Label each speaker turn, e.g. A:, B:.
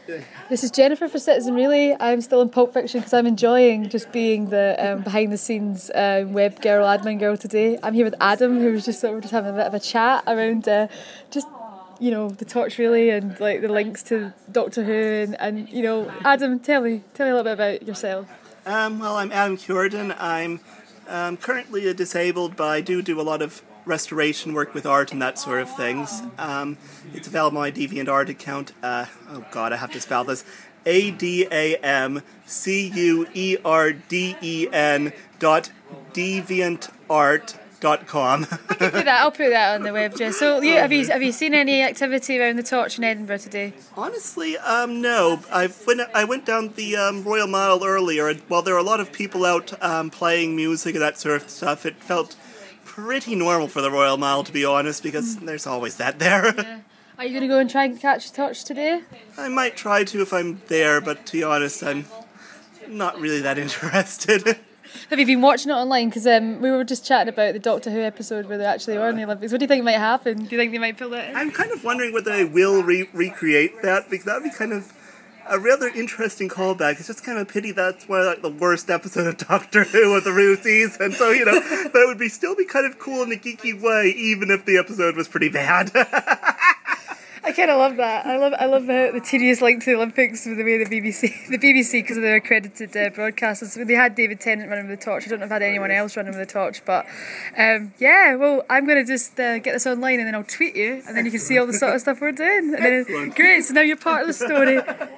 A: This is Jennifer for Citizen Relay. I'm still in Pulp Fiction because I'm enjoying just being the behind the scenes web girl, admin girl today. I'm here with Adam, who was just sort of just having a bit of a chat around the Torch Relay and like the links to Doctor Who and Adam, tell me a little bit about yourself.
B: Well, I'm Adam Curidan. I'm currently disabled, but I do a lot of restoration work with art and that sort of things. It's available on my DeviantArt account. I have to spell this. ADAMCUERDEN.deviantart.com.
A: I'll put that on the web, Jess. So, have you seen any activity around the Torch in Edinburgh today?
B: Honestly, no. I went down the Royal Mile earlier, and while there were a lot of people out playing music and that sort of stuff, it felt pretty normal for the Royal Mile, to be honest, because there's always that there.
A: Yeah. Are you going to go and try and catch the Torch today?
B: I might try to if I'm there, but to be honest, I'm not really that interested.
A: Have you been watching it online? Because we were just chatting about the Doctor Who episode where they actually are in the Olympics. What do you think might happen? Do you think they might pull that in?
B: I'm kind of wondering whether they will recreate that, because that would be kind of a rather interesting callback. It's just kind of a pity that's one of the worst episode of Doctor Who of the Rue season. So, but it would still be kind of cool in a geeky way, even if the episode was pretty bad.
A: I kind of love that. I love the tedious link to the Olympics with the way the BBC because of their accredited broadcasters. They had David Tennant running with the Torch. I don't know if they had anyone else running with the Torch, but well, I'm going to just get this online and then I'll tweet you, and then you can see all the sort of stuff we're doing. And then, great, so now you're part of the story.